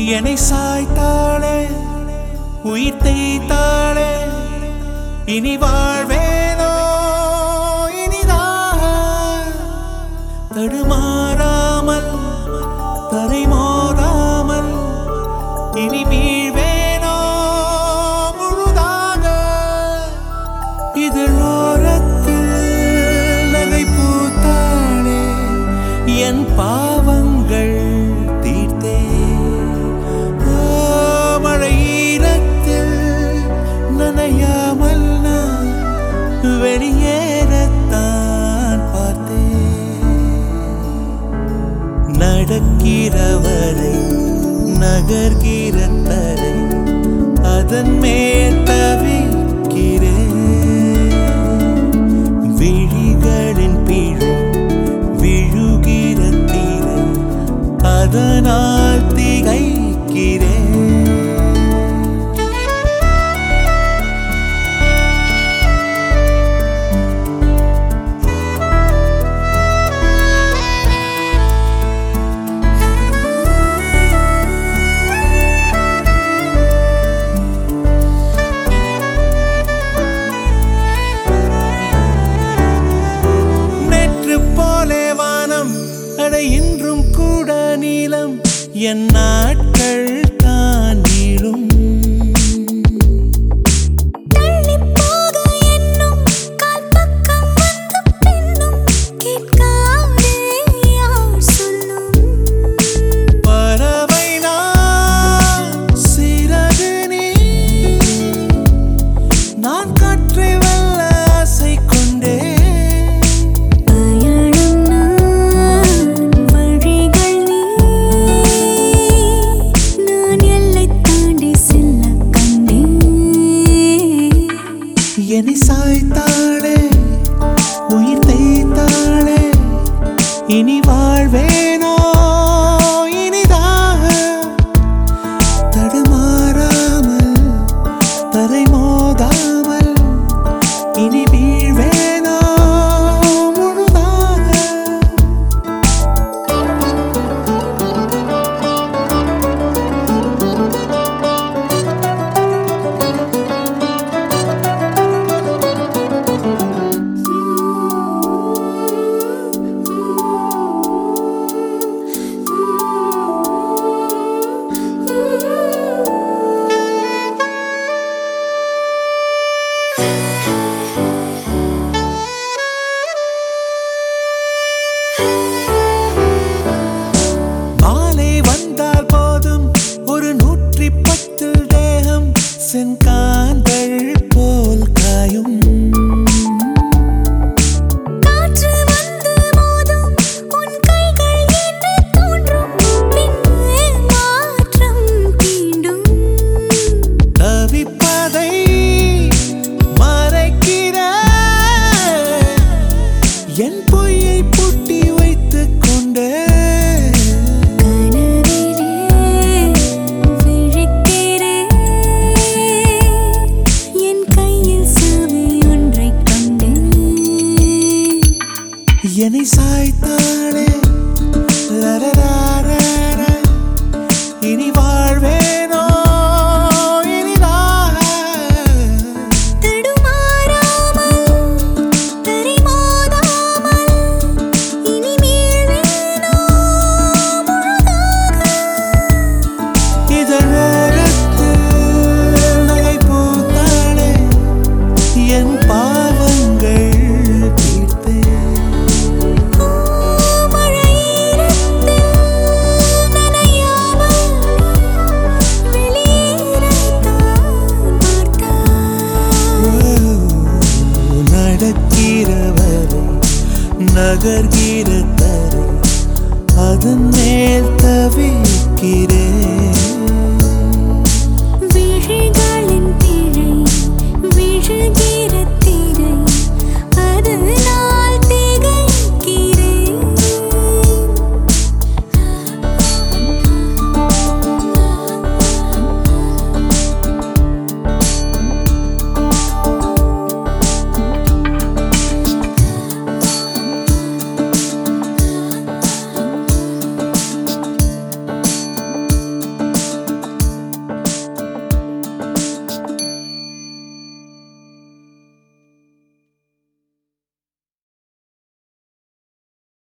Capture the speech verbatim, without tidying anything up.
என்னை சாய்த்தாளே உயிர் தேய்த்தாளே இனி வாழ்வேனோ இனிதாக தடுமாறாமல் தரை மோதாமல் இனி வீழ்வேனோ முழுதாக இதழோரத்தில் நகை பூத்தாளே என் பாவங்கள் தீர்த்தே மழையீரத்தில் நனையாமல் நான் வெளியேறத்தான் பார்த்தேன் நடக்கிறவரை நகர்கிற தரை அதன் மேல் தவிக்கிறேன் விழிகளின் பிழை விழுகிற தீரை அதனால் திகைக்கிறேன் இன்றும் கூட நீளம் என் நாட்கள் தான் நீளும் பறவை நான் சிறகு நீ நான் காற்றை வெல்ல ஆசை கொண்டே என்னை சாய்த்தாளே உயிர் தேய்த்தாளே இனி வாழ்வேனோ இனிதாக தடுமாறாமல் தரை மோதாமல் இனி வீழ்வேனோ முழுதாக செங்காந்தள் போல் காயும் காற்று வந்து மோதும் உன் கைகள் என்று தோன்றும் பின்னே மாற்றம் தீண்டும் தவிப்பதை மறைக்கிற என் பொய்யை பூட்டி வைத்துக் கொண்டே என்னை சாய்த்தாளே லரரரர இனி வாழ்வேனோ இனிதாக தடுமாறாமல் தரை மோதாமல் இனி மீழ்வேனோ முழுதாக இதழோரத்தில் நகை பூத்தாளே என் பாவங்கள் நடக்கிறவரை நகர்கிற தரை அதன் மேல் தவிக்கிறேன்